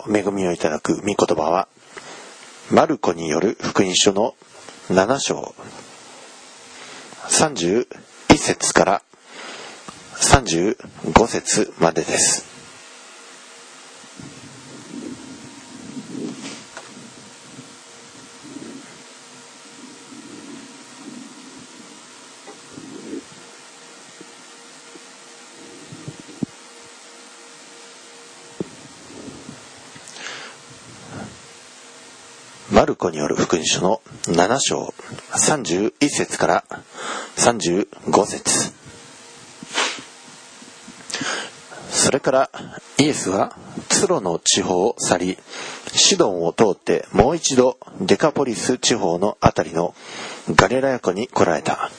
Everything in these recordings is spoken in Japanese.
恵みをいただく御言葉は、マルコによる福音書の7章31節から35節までです。マルコによる福音書の7章31節から35節。それからイエスはツロの地方を去り、シドンを通ってもう一度デカポリス地方のあたりのガリラヤ湖に来られた。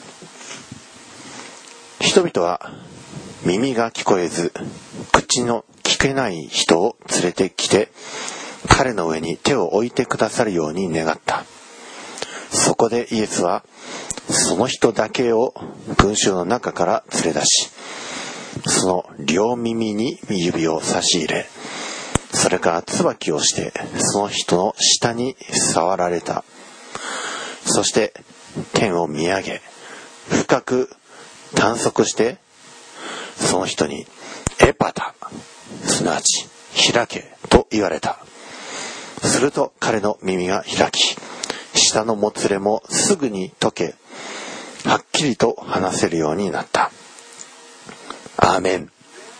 人々は耳が聞こえず口の聞けない人を連れてきて、彼の上に手を置いてくださるように願った。そこでイエスはその人だけを群衆の中から連れ出し、その両耳に指を差し入れ、それから椿をしてその人の下に触られた。そして天を見上げ、深く短足してその人にエパタ、すなわち開けと言われた。すると彼の耳が開き、下のもつれもすぐに解け、はっきりと話せるようになった。アーメン。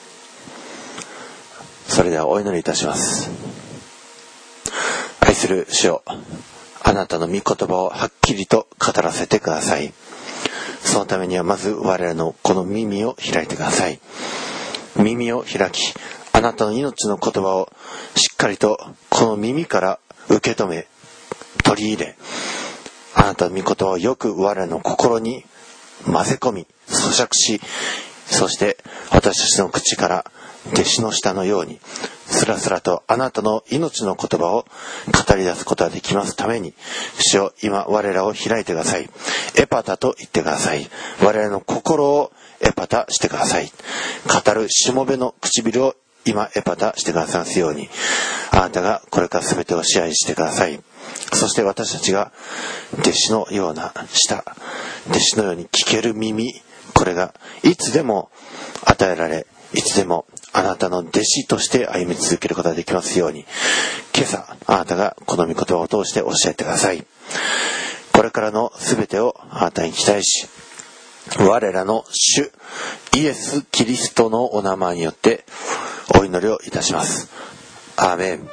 それではお祈りいたします。愛する主よ、あなたの御言葉をはっきりと語らせてください。そのためにはまず我らのこの耳を開いてください。耳を開き、あなたの命の言葉をしっかりとこの耳から受け止め、取り入れ、あなたの御言葉をよく我らの心に混ぜ込み、咀嚼し、そして私たちの口から弟子の舌のようにスラスラとあなたの命の言葉を語り出すことができますために、主よ、今我らを開いてください。エパタと言ってください。我らの心をエパタしてください。語るしもべの唇を今エパタしてくださいますように、あなたがこれから全てを支配してください。そして私たちが弟子のような舌、弟子のように聞ける耳、これがいつでも与えられ、いつでもあなたの弟子として歩み続けることができますように、今朝あなたがこの御言葉を通して教えてください。これからの全てをあなたに期待し、我らの主イエス・キリストのお名前によってお祈りをいたします。アーメン。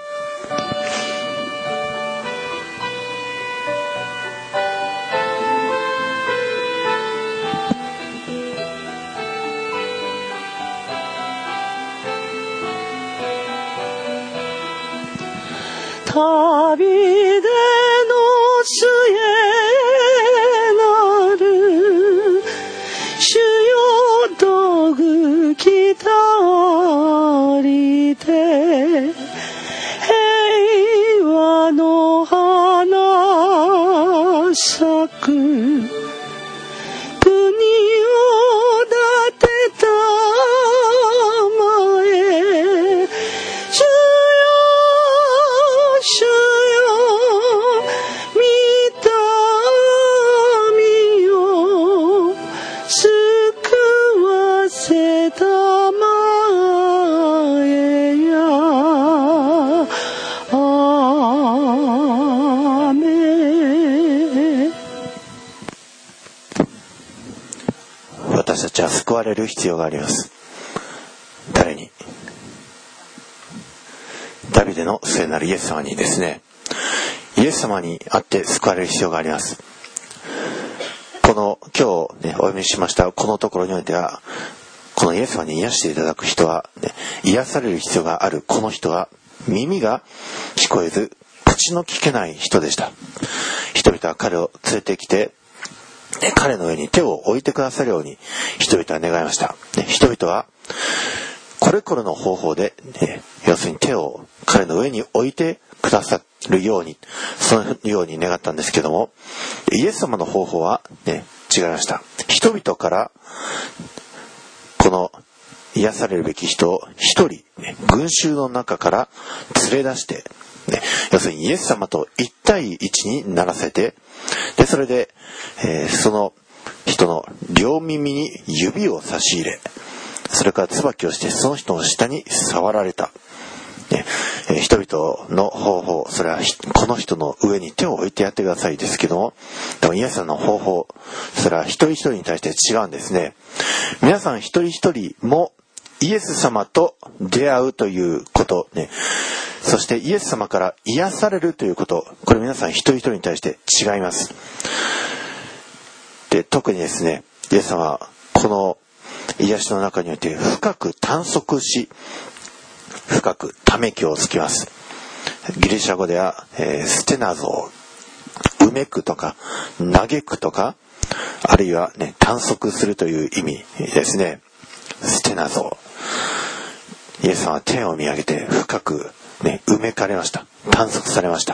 旅での末なる主よ、道具来たりて、平和の花咲く国を建てたまえ、主よ、御民を救わせたまえや。アーメン。 私たちは救われる必要があります。誰に？ダビデの聖なるイエス様にですね。イエス様に会って救われる必要があります。この今日ね、お読みしましたこのところにおいては、このイエス様に癒していただく人は、ね、癒される必要があるこの人は耳が聞こえず口の聞けない人でした。人々は彼を連れてきて、彼の上に手を置いてくださるように人々は願いました。人々はこれこれの方法で、要するに手を彼の上に置いてくださるように、そのように願ったんですけども、イエス様の方法は、違いました。人々からこの癒されるべき人を一人、 群衆の中から連れ出して、ね、要するにイエス様と1対1にならせて、でそれで、その人の両耳に指を差し入れ、それから椿をしてその人の下に触られた、ね、人々の方法、それはこの人の上に手を置いてやってくださいですけども、でもイエス様の方法、それは一人一人に対して違うんですね。皆さん一人一人もイエス様と出会うということね、そしてイエス様から癒されるということ、これ皆さん一人一人に対して違います。で、特にですね、イエス様はこの癒しの中において深く探索し、深くため息をつきます。ギリシャ語では、ステナゾー、うめくとか嘆くとか、あるいはね、探索するという意味ですね。ステナゾー、イエス様は天を見上げて深くね、うめかれました。探索されました。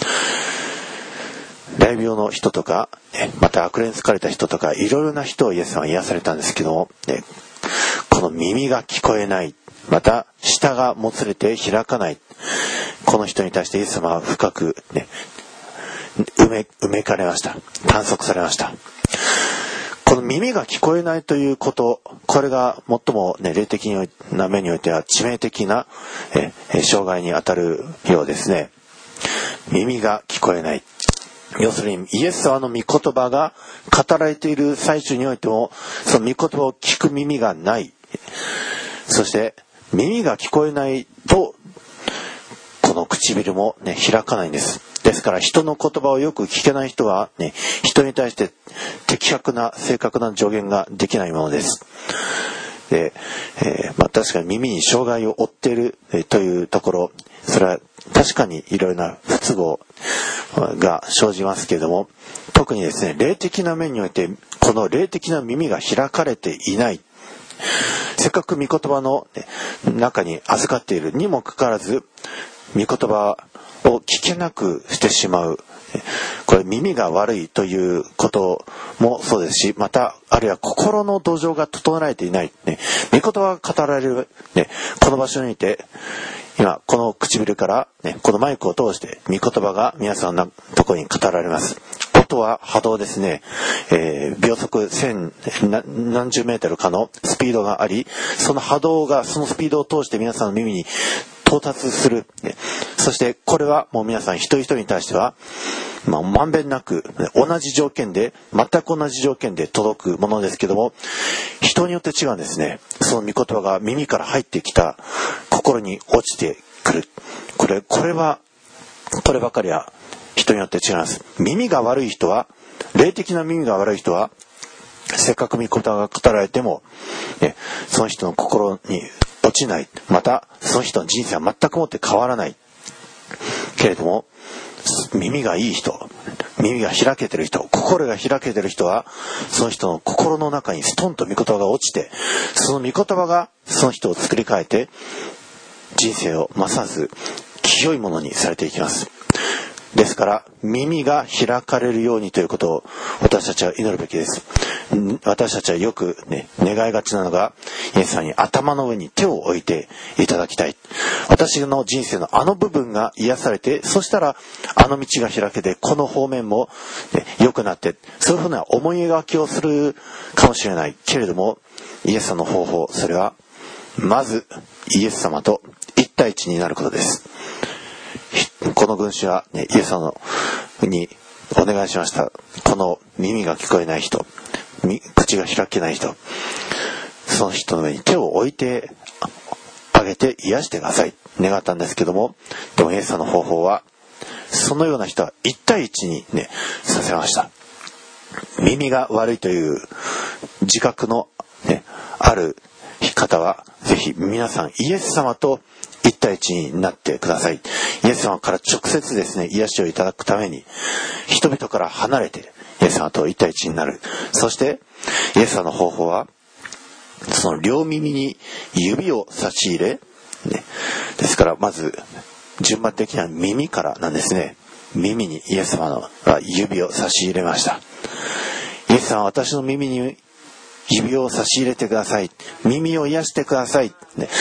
雷病の人とか、また悪霊に疲れた人とか、いろいろな人をイエス様は癒されたんですけども、この耳が聞こえない、また舌がもつれて開かない、この人に対してイエス様は深く、ね、うめかれました。探索されました。この耳が聞こえないということ、これが最も、ね、霊的な面においては致命的な障害にあたるようですね。耳が聞こえない、要するにイエス様の御言葉が語られている最中においても、その御言葉を聞く耳がない、そして耳が聞こえないとこの唇も、ね、開かないんです。ですから人の言葉をよく聞けない人は、ね、人に対して的確な正確な助言ができないものです。で、確かに耳に障害を負っている、というところ、それは確かにいろいろな不都合が生じますけれども、特にですね、霊的な面においてこの霊的な耳が開かれていない、せっかく御言葉の中に預かっているにもかかわらず、御言葉を聞けなくしてしまう、これ耳が悪いということもそうですし、またあるいは心の土壌が整えられていない、ね、御言葉が語られる、ね、この場所にいて、今この唇から、ね、このマイクを通して御言葉が皆さんのところに語られます。音は波動ですね、秒速何十メートルかのスピードがあり、その波動がそのスピードを通して皆さんの耳に到達する、ね、そしてこれはもう皆さん一人一人に対しては、まんべんなく同じ条件で、全く同じ条件で届くものですけども、人によって違うんですね。その御言葉が耳から入ってきた心に落ちてくる、こればかりは人によって違います。耳が悪い人は、霊的な耳が悪い人は、せっかく御言葉が語られても、ね、その人の心に落ちない、またその人の人生は全くもって変わらないけれども、耳がいい人、耳が開けてる人、心が開けてる人は、その人の心の中にストンと御言葉が落ちて、その御言葉がその人を作り変えて、人生をますます清いものにされていきます。ですから耳が開かれるようにということを私たちは祈るべきです。私たちはよく、ね、願いがちなのが、イエス様に頭の上に手を置いていただきたい。私の人生のあの部分が癒されて、そしたらあの道が開けて、この方面も、ね、良くなって、そういうふうな思い描きをするかもしれないけれども、イエス様の方法、それはまずイエス様と一対一になることです。この群衆は、ね、イエス様にお願いしました。この耳が聞こえない人、口が開けない人、その人の上に手を置いてあげて癒してください、願ったんですけども、でもイエス様の方法は、そのような人は一対一にね、させました。耳が悪いという自覚の、ね、ある方は、ぜひ皆さんイエス様と一対一になってください。イエス様から直接ですね、癒しをいただくために、人々から離れてイエス様と一対一になる。そしてイエス様の方法は、その両耳に指を差し入れ、ね、ですからまず順番的には耳からなんですね。耳にイエス様の指を差し入れました。イエス様は私の耳に指を差し入れてください。耳を癒してください。ね、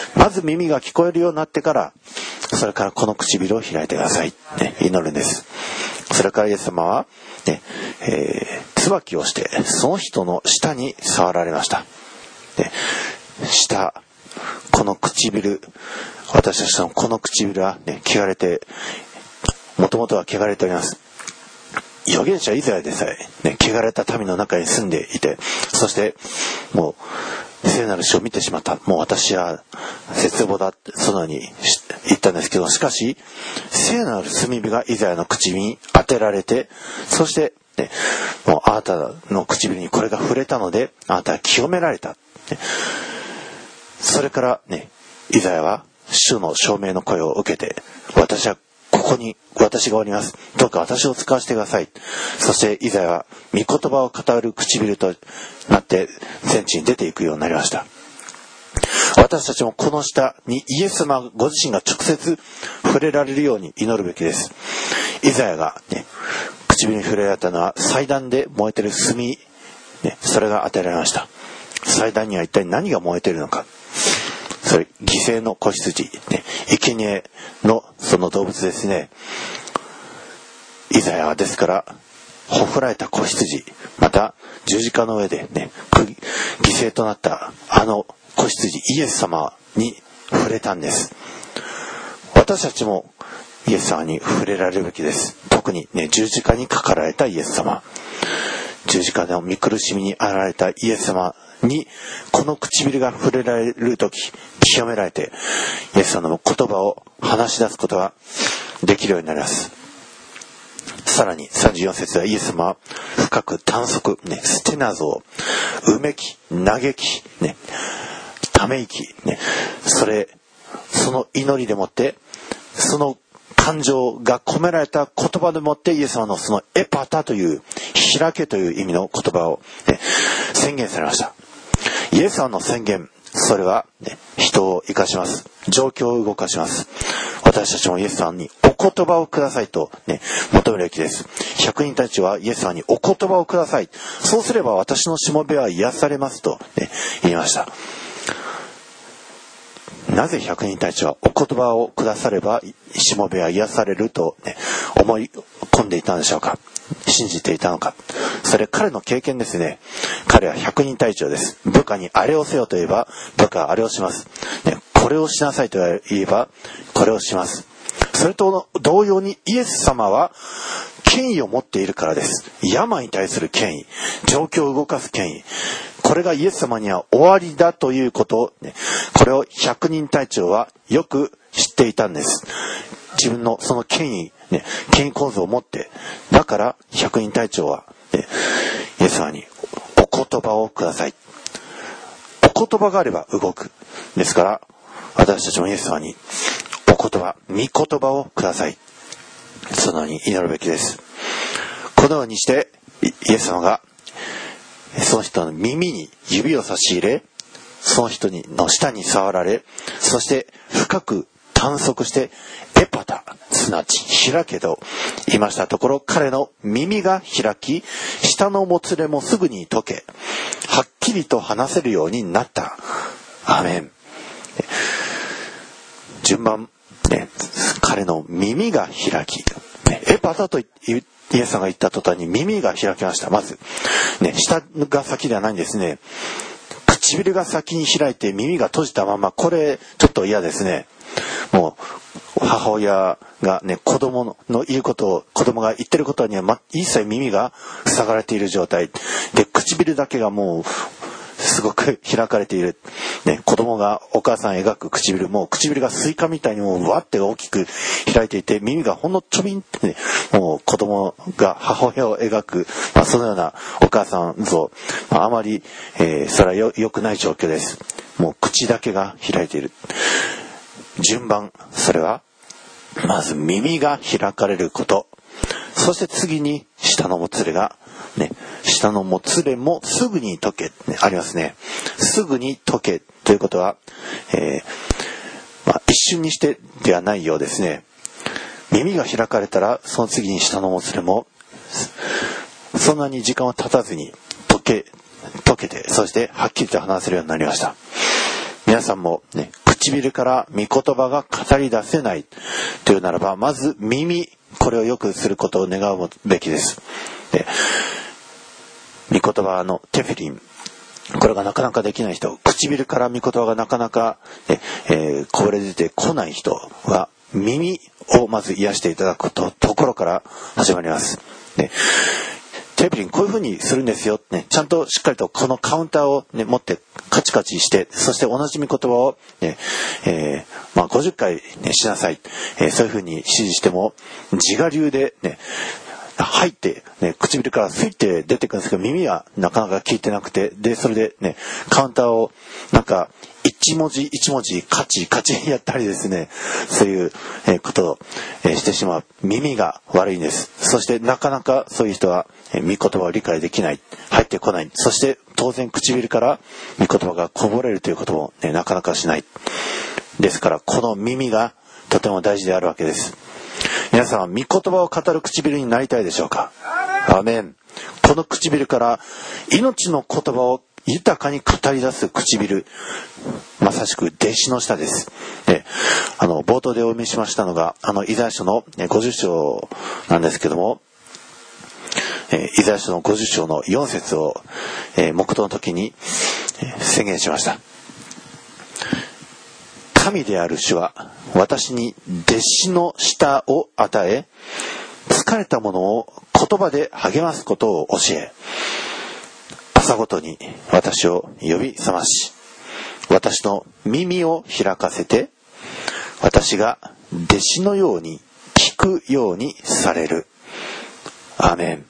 まず耳が聞こえるようになってから、それからこの唇を開いてください、ね、祈るんです。それからイエス様は、ね椿をしてその人の舌に触られました。で、舌、この唇、私たちのこの唇は、ね、汚れて、もともとは汚れております。預言者イザヤでさえ、ね、汚れた民の中に住んでいて、そしてもう聖なる死を見てしまった、もう私は絶望だってそのように言ったんですけど、しかし聖なる炭火がイザヤの口に当てられて、そしてね、もうあなたの唇にこれが触れたので、あなたは清められた、ね、それからね、イザヤは主の証明の声を受けて、私はここに私がおります、どうか私を使わせてください。そしてイザヤは御言葉を語る唇となって全地に出ていくようになりました。私たちもこの下にイエス様ご自身が直接触れられるように祈るべきです。イザヤが、ね、唇に触れられたのは祭壇で燃えている炭、ね、それが与えられました。祭壇には一体何が燃えているのか。それ犠牲の子羊、ね、生贄のその動物ですね。イザヤはですからほふられた子羊、また十字架の上で、ね、犠牲となったあの子羊イエス様に触れたんです。私たちもイエス様に触れられるべきです。特に、ね、十字架にかかられたイエス様、十字架の御苦しみにあられたイエス様にこの唇が触れられるとき、清められてイエス様の言葉を話し出すことができるようになります。さらに34節ではイエス様は深く短足、ね、ステナゾをうめき、嘆き、ね、ため息、ね、その祈りでもってその感情が込められた言葉でもってイエス様のそのエパタという開けという意味の言葉を、ね、宣言されました。イエス様の宣言、それは、ね、人を生かします。状況を動かします。私たちもイエス様にお言葉をくださいと、ね、求めるべきです。100人たちはイエス様にお言葉をください。そうすれば私のしもべは癒されますと、ね、言いました。なぜ100人たちはお言葉をくださればしもべは癒されると、ね、思い込んでいたのでしょうか。信じていたのか。それ彼の経験ですね。彼は100人隊長です。部下にあれをせよと言えば部下はあれをします、ね、これをしなさいと言えばこれをします。それと同様にイエス様は権威を持っているからです。病に対する権威、状況を動かす権威、これがイエス様には終わりだということを、ね、これを100人隊長はよく知っていたんです。自分のその権威、ね、権威構造を持って、だから100人隊長は、ね、イエス様にお言葉をください。お言葉があれば動く。ですから私たちもイエス様にお言葉、御言葉をください。そのように祈るべきです。このようにしてイエス様がその人の耳に指を差し入れ、その人の舌に触られ、そして深く探索してエパタ、すなわち開けと言いましたところ、彼の耳が開き、舌のもつれもすぐに溶け、はっきりと話せるようになった。アーメン。順番、ね、彼の耳が開き、エパタとイエス様が言った途端に耳が開きました。まず、ね、舌が先ではないんですね。唇が先に開いて耳が閉じたまま、これちょっと嫌ですね。もう母親がね、子供の言うことを、子供が言ってることには、一切耳が塞がれている状態で、唇だけがもうすごく開かれている、ね、子供がお母さん描く唇、もう唇がスイカみたいにもうわって大きく開いていて、耳がほんのちょびんって、ね、もう子供が母親を描く、そのようなお母さん像、あまり、それは良くない状況です。もう口だけが開いている。順番、それはまず耳が開かれること、そして次に舌のもつれがね、舌のもつれもすぐに溶け、ね、ありますね。すぐに溶けということは、一瞬にしてではないようですね。耳が開かれたらその次に舌のもつれもそんなに時間を経たずに溶けて、そしてはっきりと話せるようになりました。皆さんもね、 唇から御言葉が語り出せないというならば、まず耳、これを良くすることを願うべきです。で、御言葉のテフィリン、これがなかなかできない人、唇から御言葉がなかなか、こぼれ出てこない人は、耳をまず癒していただくところから始まります。で、テフィリンこういう風にするんですよ、ね、ちゃんとしっかりとこのカウンターを、ね、持ってカチカチして、そして同じ御言葉を、ね50回、ね、しなさい、そういう風に指示しても自我流で、ね、入って、ね、唇からスイッて出てくるんですけど、耳はなかなか聞いてなくて、でそれで、ね、カウンターをなんか一文字一文字カチカチやったりですね、そういうことをしてしまう。耳が悪いんです。そしてなかなかそういう人は御言葉を理解できない、入ってこない。そして当然唇から御言葉がこぼれるということも、ね、なかなかしない。ですからこの耳がとても大事であるわけです。皆さんは御言葉を語る唇になりたいでしょうか。アーメン。この唇から命の言葉を豊かに語り出す唇、まさしく弟子の舌です。冒頭でお読みしましたのがイザヤ書の50章なんですけども、イザヤ書の50章の4節を黙祷の時に宣言しました。神である主は私に弟子の舌を与え、疲れた者を言葉で励ますことを教え、朝ごとに私を呼び覚まし、私の耳を開かせて、私が弟子のように聞くようにされる。アーメン。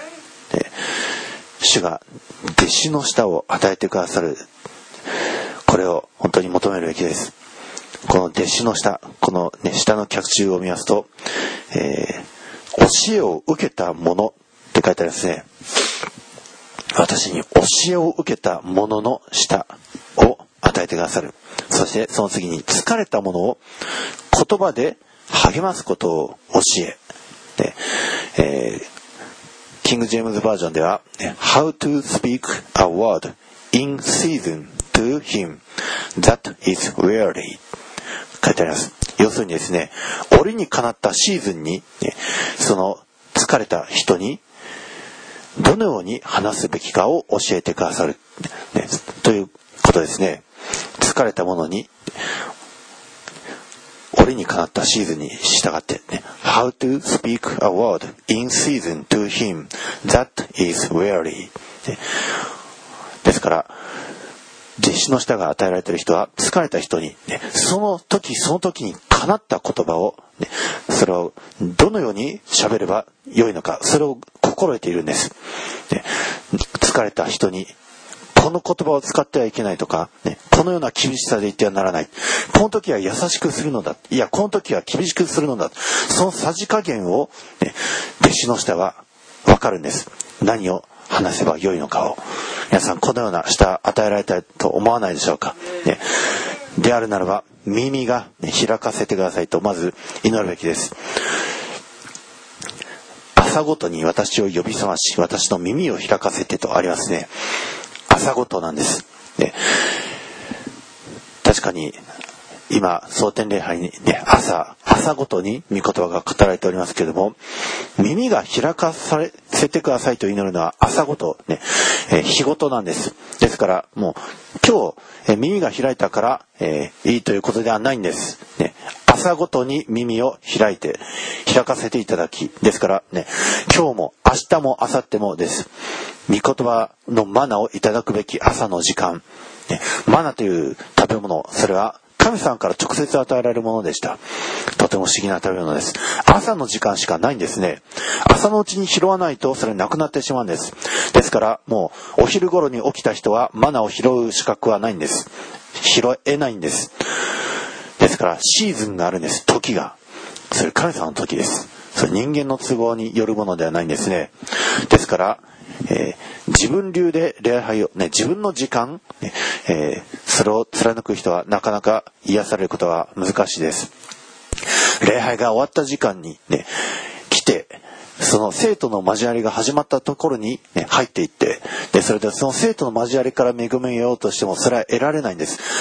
主が弟子の舌を与えてくださる。これを本当に求めるべきです。この弟子の舌、この、ね、舌の脚注を見ますと、教えを受けた者って書いてありますね。私に教えを受けた者の舌を与えてくださる。そしてその次に疲れた者を言葉で励ますことを教え、キング・ジェームズバージョンでは How to speak a word in season to him that is weary 書いてあります。要するにですね、折にかなったシーズンに、その疲れた人にどのように話すべきかを教えてくださる、ということですね。疲れた者に折にかなったシーズンに従って、How to speak a word in season to him that is weary ですから、弟子の舌が与えられている人は疲れた人に、その時その時にかなった言葉を、それをどのように喋ればよいのか、それを心得ているんです。疲れた人にこの言葉を使ってはいけないとか、このような厳しさで言ってはならない、この時は優しくするのだ、いやこの時は厳しくするのだ、そのさじ加減を、弟子の舌は分かるんです。何を話せばよいのかを。皆さんこのような舌与えられたいと思わないでしょうか。であるならば耳が、開かせてくださいとまず祈るべきです。朝ごとに私を呼び覚まし、私の耳を開かせてとありますね。朝ごとなんです。確かに今蒼天礼拝に、朝ごとに御言葉が語られておりますけれども、耳が開かせてくださいと祈るのは朝ごと、日ごとなんです。ですからもう今日、耳が開いたから、いいということではないんです、朝ごとに耳を開かせていただき、ですから今日も明日も明後日もです。御言葉のマナをいただくべき朝の時間、マナという食べ物、それは神様から直接与えられるものでした。とても不思議な食べ物です。朝の時間しかないんですね。朝のうちに拾わないとそれなくなってしまうんです。ですからもうお昼頃に起きた人はマナを拾う資格はないんです。拾えないんです。ですからシーズンがあるんです。時が、それ神様の時です。それ人間の都合によるものではないんですね。ですから自分流で礼拝を、自分の時間、それを貫く人はなかなか癒されることは難しいです。礼拝が終わった時間に、来て、その生徒の交わりが始まったところに、入っていって、 で、それでその生徒の交わりから恵みを得ようとしてもそれは得られないんです。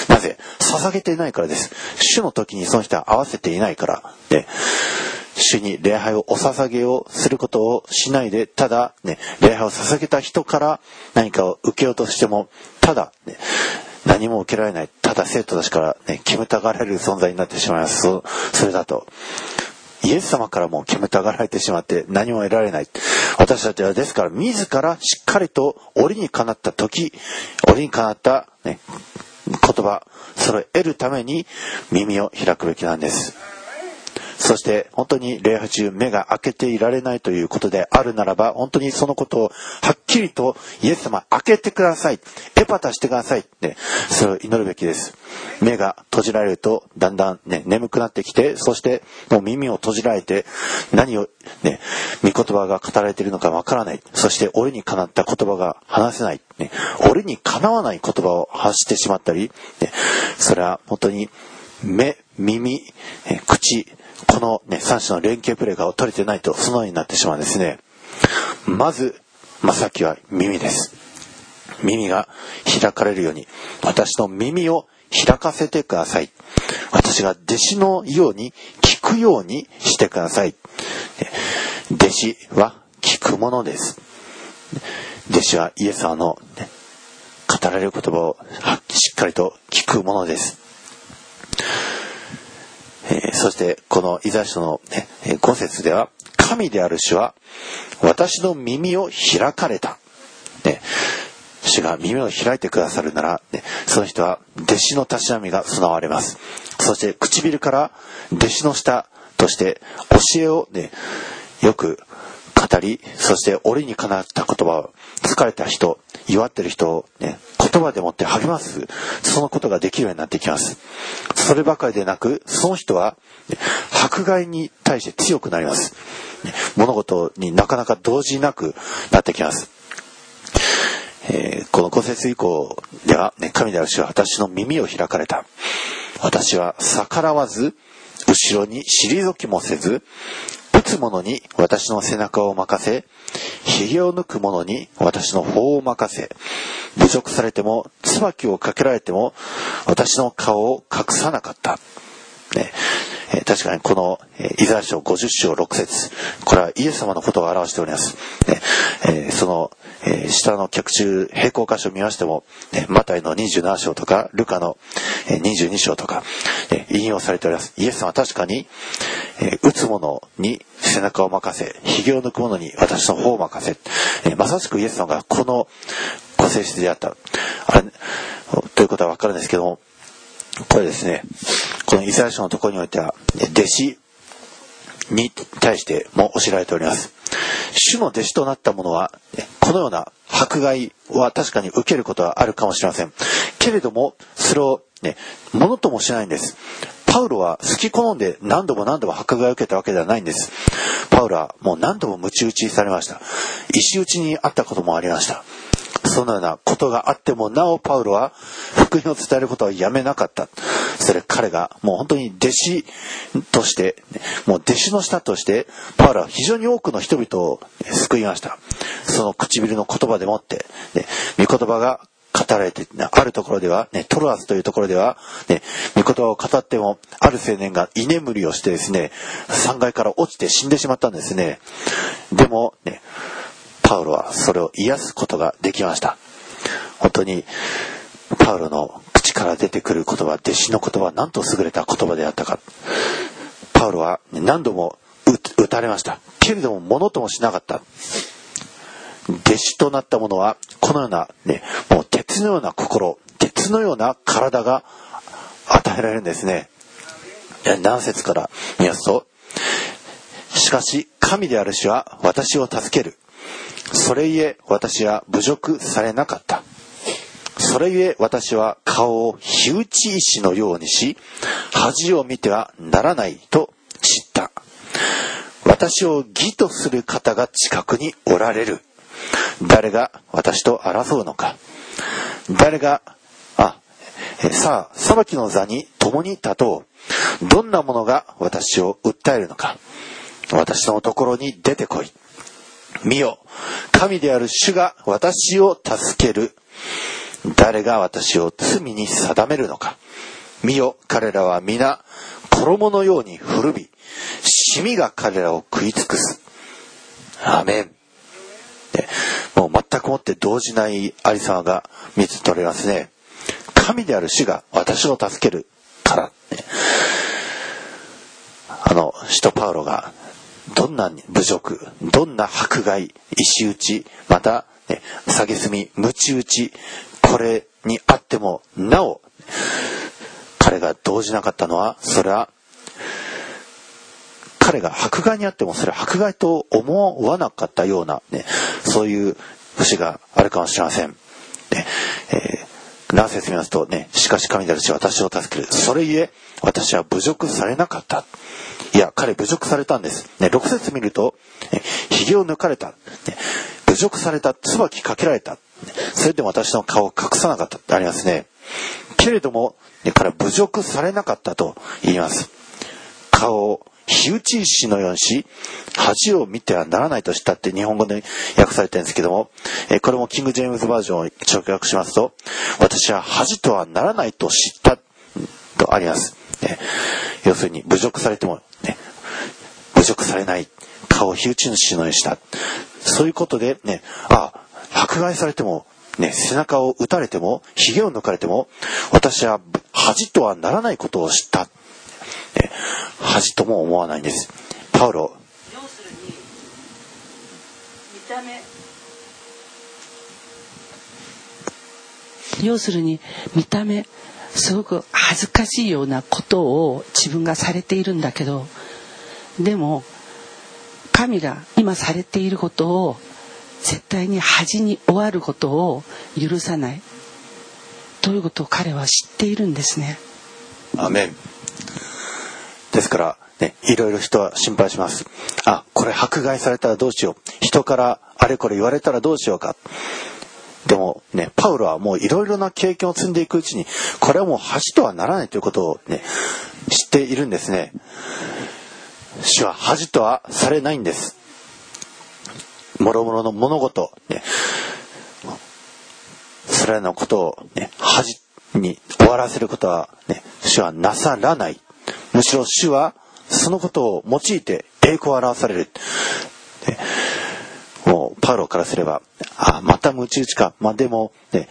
なぜ？捧げていないからです。主の時にその人は合わせていないからで、主に礼拝をお捧げをすることをしないで、ただね、礼拝を捧げた人から何かを受けようとしても、ただね、何も受けられない、ただ生徒たちからね、煙たがられる存在になってしまいます。それだとイエス様からも煙たがられてしまって何も得られない。私たちはですから自らしっかりと折にかなった時、折にかなった、ね、言葉、それを得るために耳を開くべきなんです。そして本当に礼拝中目が開けていられないということであるならば、本当にそのことをはっきりとイエス様開けてください、エパタしてくださいってそれを祈るべきです。目が閉じられるとだんだんね、眠くなってきて、そしてもう耳を閉じられて何をね、御言葉が語られているのかわからない。そして折にかなった言葉が話せない、ね、折にかなわない言葉を発してしまったり、ね、それは本当に目、耳、口、このね、三種の連携プレーが取れてないとそのようになってしまうんですね。まず真っ先は耳です。耳が開かれるように、私の耳を開かせてください。私が弟子のように聞くようにしてください。弟子は聞くものです。弟子はイエス様の、ね、語られる言葉をしっかりと聞くものです。そしてこのイザヤ書の、ね、5節では、神である主は私の耳を開かれた、ね、主が耳を開いてくださるなら、ね、その人は弟子のたしなみが備われます。そして唇から弟子の舌として教えを、ね、よく語り、そして折にかなった言葉を、疲れた人、弱ってる人を、ね、言葉でもって励ます、そのことができるようになってきます。そればかりでなく、その人は、ね、迫害に対して強くなります。物事になかなか動じなくなってきます。この5節以降では、ね、神である主は私の耳を開かれた。私は逆らわず、後ろに退きもせず、打つ者に私の背中を任せ、髭を抜く者に私の頬を任せ、侮辱されても椿をかけられても私の顔を隠さなかった、ね。確かにこのイザヤ書50章6節、これはイエス様のことを表しております。その下の脚注並行箇所を見ましても、マタイの27章とかルカの22章とか引用されております。イエス様は確かに打つ者に背中を任せ、髭を抜く者に私の方を任せ、まさしくイエス様がこのご性質であったということは分かるんですけども、これですね、このイザヤ書のところにおいては弟子に対しても教えられております。主の弟子となった者はこのような迫害は確かに受けることはあるかもしれませんけれども、それをものともしないんです。パウロは好き好んで何度も迫害を受けたわけではないんです。パウロはもう何度も鞭打ちされました。石打ちにあったこともありました。そのようなことがあってもなおパウロは福音を伝えることはやめなかった。それ彼がもう本当に弟子として、もう弟子の下としてパウロは非常に多くの人々を救いました。その唇の言葉でもって、御言葉が語られて、あるところでは、トロアスというところでは、御言葉を語ってもある青年が居眠りをしてですね、3階から落ちて死んでしまったんですね。でもパウロはそれを癒すことができました。本当にパウロの口から出てくる言葉、弟子の言葉はなんと優れた言葉であったか。パウロは何度も打たれました。けれどもものともしなかった。弟子となった者はこのようなもう鉄のような心、鉄のような体が与えられるんですね。何節から見ますと、しかし神である主は私を助ける。それゆえ私は侮辱されなかった。それゆえ私は顔を火打ち石のようにし、恥を見てはならないと知った。私を義とする方が近くにおられる。誰が私と争うのか。誰がさあ裁きの座に共に立とう。どんなものが私を訴えるのか。私のところに出てこい。 見よ、神である主が私を助ける。誰が私を罪に定めるのか。見よ、彼らは皆衣のように古び、シミが彼らを食い尽くす。アーメン。もう全くもって動じないありさまが見つ取れますね。神である主が私を助けるから、使徒パウロがどんな侮辱、どんな迫害、石打ち、また、蔑み、鞭打ち、これにあってもなお彼が動じなかったのは、それは彼が迫害にあってもそれは迫害と思わなかったような、そういう節があるかもしれません。何節見ますとしかし神である主は私を助ける。それゆえ私は侮辱されなかった。いや、彼侮辱されたんです。6節見ると、髭を抜かれた。侮辱された。椿かけられた。それでも私の顔を隠さなかったってありますね。けれども、彼は侮辱されなかったと言います。顔を火打ち石のようにし、恥を見てはならないとしたって日本語で訳されてるんですけども、これもキング・ジェームズバージョンを直訳しますと、私は恥とはならないと知ったとあります。要するに侮辱されても、侮辱されない、顔を火打ち石のようにした。そういうことで迫害されても、背中を打たれても、髭を抜かれても、私は恥とはならないことを知った。恥とも思わないんです。パウロ。 要するに見た目すごく恥ずかしいようなことを自分がされているんだけど、でも神が今されていることを絶対に恥に終わることを許さないということを彼は知っているんですね。 アメン。ですからいろいろ人は心配します。これ迫害されたらどうしよう、人からあれこれ言われたらどうしようか。でもパウロはもういろいろな経験を積んでいくうちに、これはもう恥とはならないということを知っているんですね。主は恥とはされないんです。もろもろの物事、それらのことを恥に終わらせることは主はなさらない。むしろ主はそのことを用いて栄光を表される。もうパウロからすれば、また鞭打ちか。でも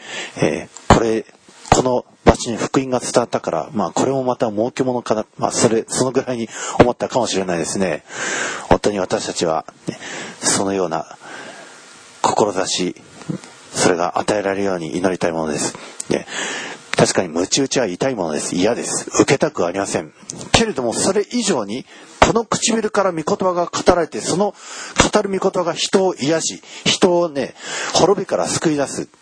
この町に福音が伝わったから、これもまた儲け物かな。そのぐらいに思ったかもしれないですね。本当に私たちは、そのような志、それが与えられるように祈りたいものです。確かに鞭打ちは痛いものです。嫌です。受けたくありません。けれどもそれ以上にこの唇から御言葉が語られて、その語る御言葉が人を癒し、人を滅びから救い出す。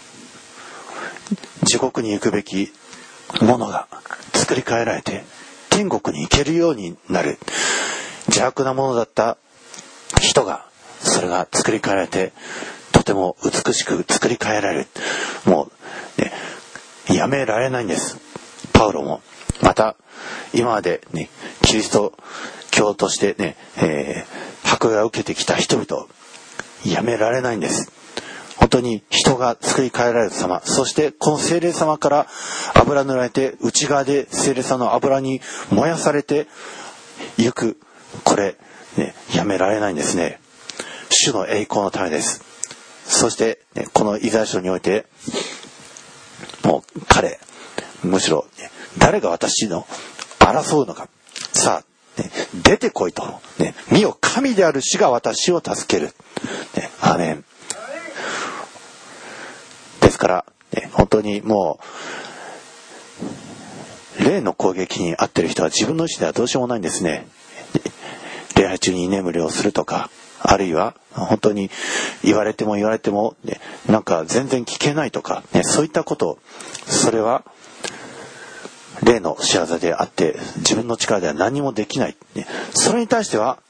地獄に行くべきものが作り変えられて天国に行けるようになる。邪悪なものだった人が、それが作り変えられてとても美しく作り変えられる。もうやめられないんです。パウロもまた今までキリスト教として迫害を受けてきた人々、やめられないんです。本当に人が作り変えられる様、そしてこの聖霊様から油塗られて、内側で聖霊様の油に燃やされてゆく、これやめられないんですね。主の栄光のためです。そしてこのイザヤ書においてもう彼、むしろ誰が私の争うのか、さあ出てこいと、見よ神である主が私を助ける。アーメン。ですから本当にもう霊の攻撃に遭っている人は自分の意思ではどうしようもないんですね。礼拝中に居眠りをするとか、あるいは本当に言われてもなんか全然聞けないとか、そういったこと、それは霊の仕業であって自分の力では何もできない。それに対しては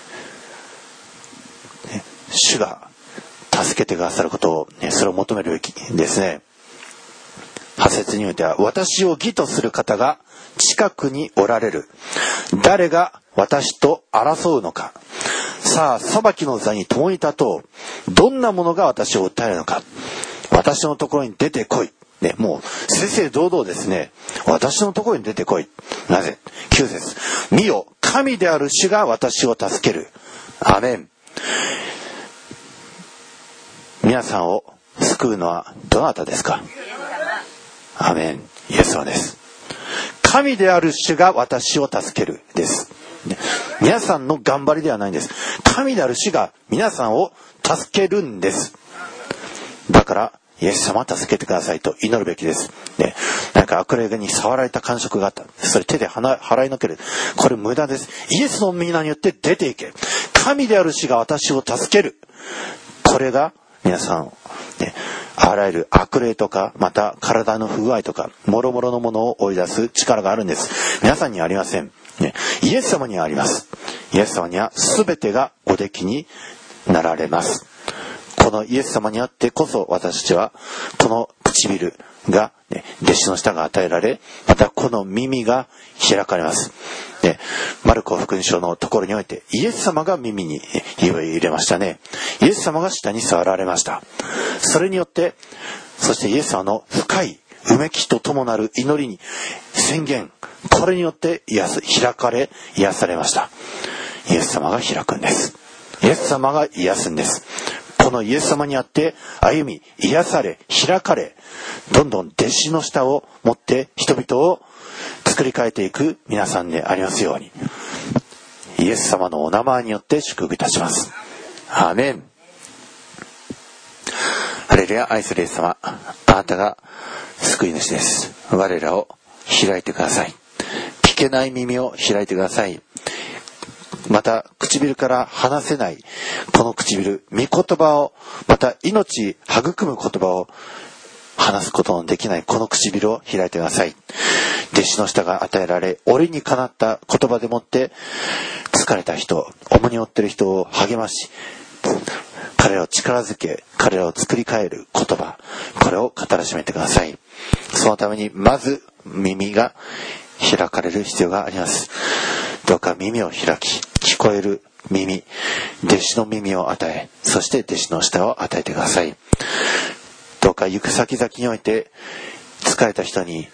主が助けてくださることを、それを求めるべきですね。8節においては、私を義とする方が近くにおられる。誰が私と争うのか。 さあ裁きの座に共に立とう。どんなものが私を訴えるのか。私のところに出てこい。ね、もう正々堂々ですね。私のところに出てこい。なぜ？9節。見よ、神である主が私を助ける。アメン。皆さんを救うのはどなたですか？アメン。イエス様です。神である主が私を助けるです。皆さんの頑張りではないんです。神である主が皆さんを助けるんです。だからイエス様助けてくださいと祈るべきです。ね、なんか悪霊に触られた感触があった。それ手で払いのける。これ無駄です。イエスの皆によって出ていけ。神である主が私を助ける。これが皆さん、ね、あらゆる悪霊とか、また体の不具合とか、諸々のものを追い出す力があるんです。皆さんにはありません。ね、イエス様にはあります。イエス様には全てがおできになられます。このイエス様にあってこそ私たちはこの唇が、ね、弟子の舌が与えられ、またこの耳が開かれます。で、マルコ福音書のところにおいてイエス様が耳に火を入れましたね。イエス様が舌に触られました。それによって、そしてイエス様の深いうめきとともなる祈りに宣言、これによって開かれ癒されました。イエス様が開くんです。イエス様が癒すんです。このイエス様にあって歩み癒され開かれ、どんどん弟子の舌を持って人々を作り変えていく皆さんでありますように、イエス様のお名前によって祝福いたします。アーメン。ハレルヤ。愛するイエス様、あなたが救い主です。我らを開いてください。聞けない耳を開いてください。また唇から話せないこの唇、御言葉を、また命育む言葉を話すことのできないこの唇を開いてください。弟子の舌が与えられ、折にかなった言葉でもって疲れた人、重荷を負っている人を励まし、彼らを力づけ、彼らを作り変える言葉、これを語らしめてください。そのためにまず耳が開かれる必要があります。どうか耳を開き、聞こえる耳、弟子の耳を与え、そして弟子の舌を与えてください。どうか行く先々において疲れた人に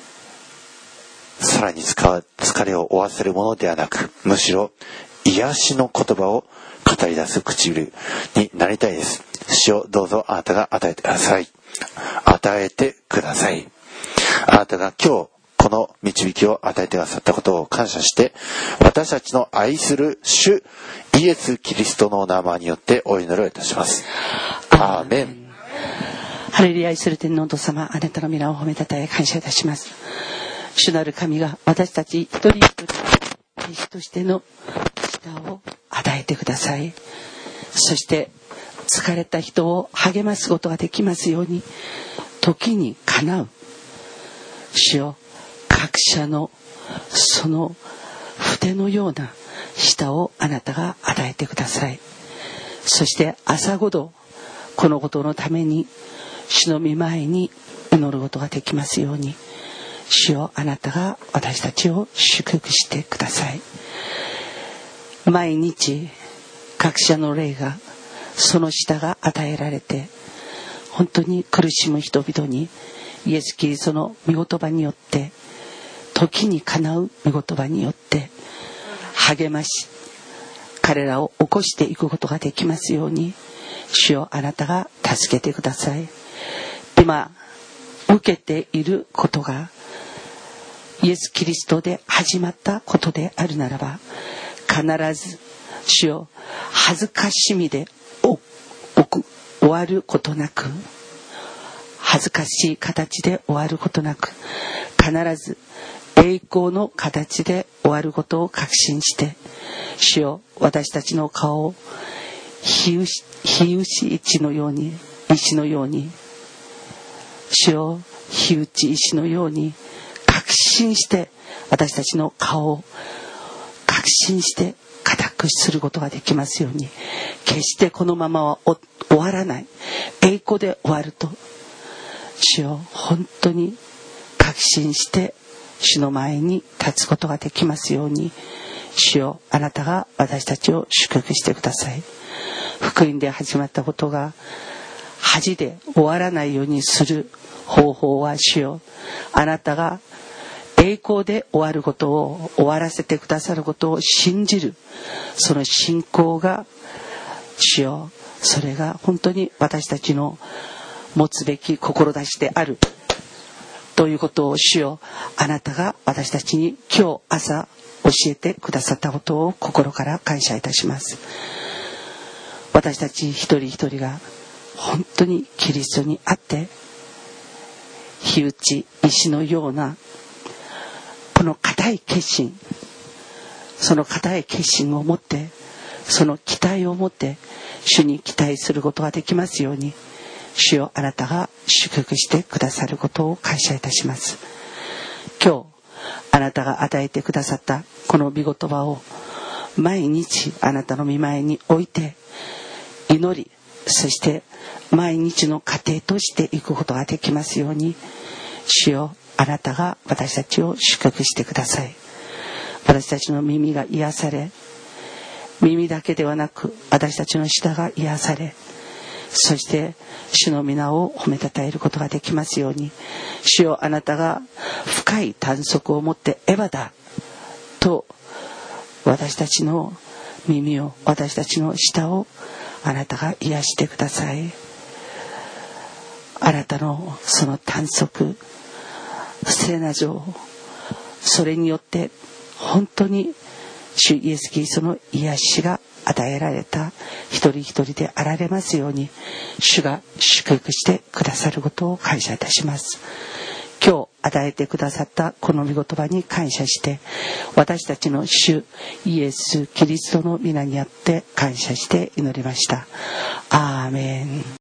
さらに疲れを負わせるものではなく、むしろ癒しの言葉を語り出す唇になりたいです。主をどうぞあなたが与えてください。与えてください。あなたが今日この導きを与えてくださったことを感謝して、私たちの愛する主イエス・キリストの名前によってお祈りをいたします。アーメン。 ハレルヤ。愛する天皇お父様、あなたの皆を褒めたたえ感謝いたします。主なる神が私たち一人一人弟子としての力を与えてください。そして疲れた人を励ますことができますように、時にかなう主よ、各社のその筆のような舌をあなたが与えてください。そして朝ごとこのことのために主の御前に祈ることができますように、主よ、あなたが私たちを祝福してください。毎日各社の霊がその舌が与えられて、本当に苦しむ人々にイエス・キリストの御言葉によって、時にかなう御言葉によって励まし、彼らを起こしていくことができますように、主よ、あなたが助けてください。今受けていることがイエス・キリストで始まったことであるならば、必ず主よ、恥ずかしみで終わることなく、恥ずかしい形で終わることなく、必ず栄光の形で終わることを確信して、主よ、私たちの顔を火打ち石のように、主よ、火打ち石のように確信して、私たちの顔を確信して固くすることができますように、決してこのままは終わらない、栄光で終わると、主よ、本当に確信して主の前に立つことができますように、 主よ、あなたが私たちを祝福してください。福音で始まったことが恥で終わらないようにする方法は、主よ、あなたが栄光で終わることを、終わらせてくださることを信じる、その信仰が、主よ、それが本当に私たちの持つべき志であるということを、主よ、あなたが私たちに今日朝教えてくださったことを心から感謝いたします。私たち一人一人が本当にキリストにあって火打ち石のようなこの固い決心、その固い決心を持って、その期待を持って主に期待することができますように、主よ、あなたが祝福してくださることを感謝いたします。今日あなたが与えてくださったこの御言葉を毎日あなたの御前に置いて祈り、そして毎日の糧としていくことができますように、主よ、あなたが私たちを祝福してください。私たちの耳が癒され、耳だけではなく私たちの舌が癒され、そして主の皆を褒めたたえることができますように、主よ、あなたが深い短足を持ってエヴァだと私たちの耳を、私たちの舌をあなたが癒してください。あなたのその短足、聖な情、それによって本当に主イエスキリストの癒しが与えられた一人一人であられますように、主が祝福してくださることを感謝いたします。今日与えてくださったこの御言葉に感謝して、私たちの主イエスキリストの皆にあって感謝して祈りました。アーメン。